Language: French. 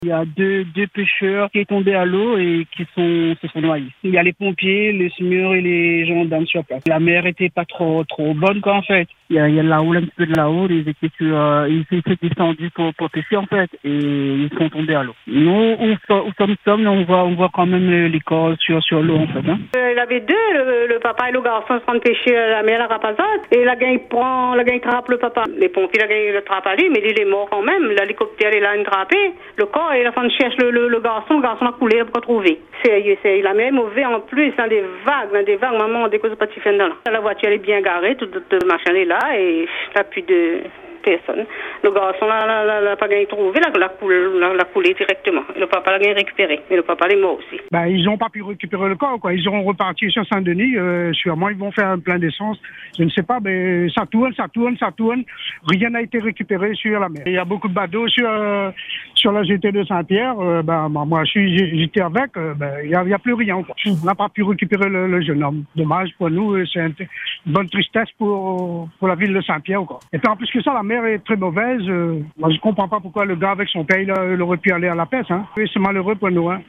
Il y a deux pêcheurs qui sont tombés à l'eau et se sont noyés. Il y a les pompiers, les SMUR et les gendarmes sur place. La mer était pas trop bonne quoi en fait. Il y a la houle, un petit peu de la houle, ils étaient descendus pour pêcher en fait et ils sont tombés à l'eau. Nous, on voit quand même les corps sur l'eau en fait. Hein. Il y avait deux, le papa et le garçon se rendent pêcher à la mer, la Rapazade, et la gang trappe le papa. Les pompiers, la gang le trappe à lui, mais il est mort quand même. L'hélicoptère est là, il trappé. Le corps, et la femme cherche le garçon a coulé, il n'a pas trouvé. La mer est mauvaise en plus, dans des vagues, maman, des causes pas de là. La voiture, elle est bien garée, tout le machin est là, et il n'y a plus de personne. Le garçon n'a pas gagné trouvé, l'a coulé directement. Le papa l'a gagné récupéré, mais le papa est mort aussi. Ils n'ont pas pu récupérer le corps, quoi. Ils auront reparti sur Saint-Denis, sûrement ils vont faire un plein d'essence. Je ne sais pas, mais ça tourne. Rien n'a été récupéré sur la mer. Il y a beaucoup de bateaux sur la jetée de Saint-Pierre. Moi, j'étais avec, il n'y a plus rien, quoi. On n'a pas pu récupérer le jeune homme. Dommage pour nous, c'est une bonne tristesse pour la ville de Saint-Pierre, quoi. Et puis en plus que ça, la mer est très mauvaise. Moi, je comprends pas pourquoi le gars avec son père, il aurait pu aller à la pêche. Hein. C'est malheureux pour nous. Hein.